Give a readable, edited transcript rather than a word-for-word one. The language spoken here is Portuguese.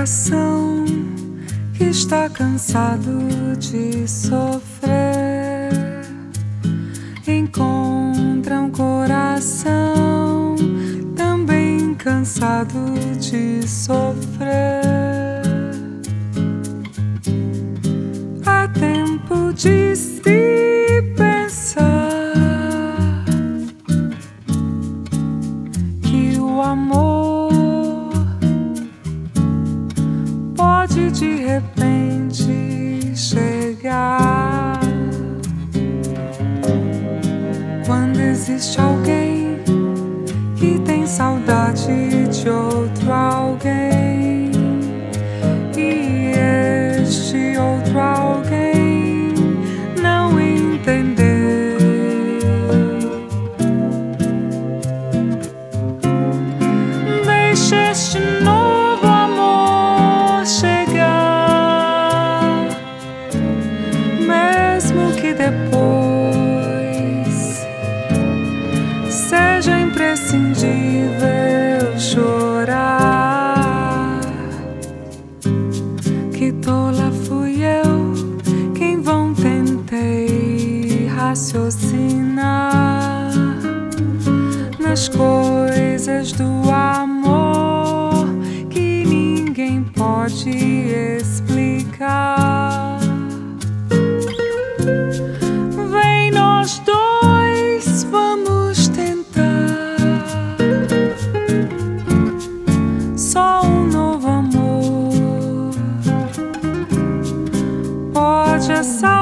coração que está cansado de sofrer encontra um coração também cansado de sofrer. Há tempo de se pensar que o amor pode de repente chegar quando existe alguém que tem saudade de outro alguém e este outro alguém não entender. Deixe este novo amor chegar, mesmo que depois seja imprescindível chorar. Que tola fui eu, que em vão tentei raciocinar nas coisas do amor que ninguém pode explicar. Vem nós dois, vamos tentar só um novo amor. Pode essa